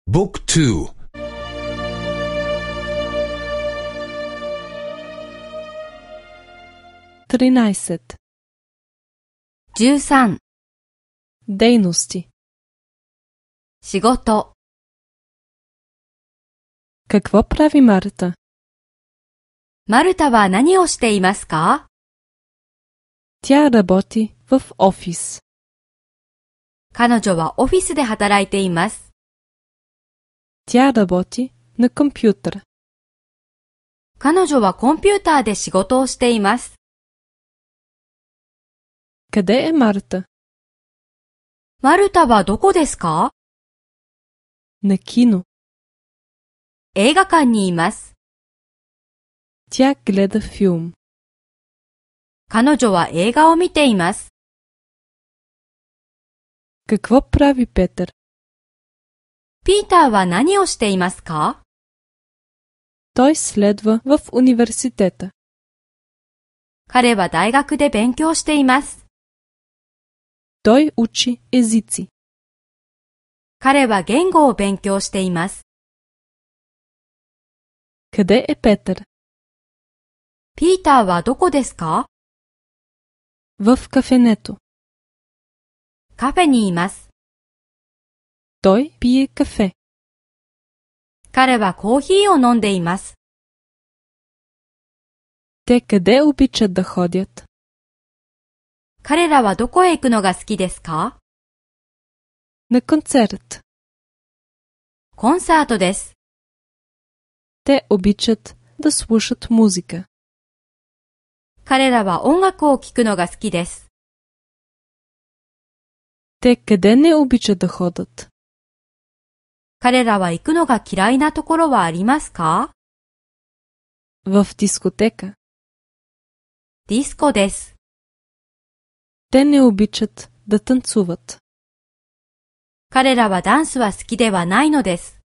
Book 2. 13. 13. Дейности. 仕事。 Какво прави Марта? マルタは何をしていますか？ Тя работи в офис. 彼女はオフィスで働いています。 Тя работи на компютър. 彼女はコンピューターで仕事をしています。 Къде е Марта? マルタはどこですか？ На кино. 映画館にいます。 Тя гледа филм. 彼女は映画を見ています。 Какво прави Петър? ピーターは何をしていますか？ Той следва в университета. 彼は大学で勉強しています。 Той учи езици. 彼は言語を勉強しています。 Къде е Петър? ピーターはどこですか？ В кафенето. カフェにいます。 Той пие кафе. 彼はコーヒーを飲んでいます。 Те къде обичат да ходят? 彼らはどこへ行くのが好きですか？ На концерт. コンサートです。 Те обичат да слушат музика. 彼らは音楽を聴くのが好きです。 Те къде не обичат да ходят? 彼らは行くのが嫌いなところはありますか？ В дискотека. ディスコです。 Те не обичат да танцуват. 彼らはダンスは好きではないのです。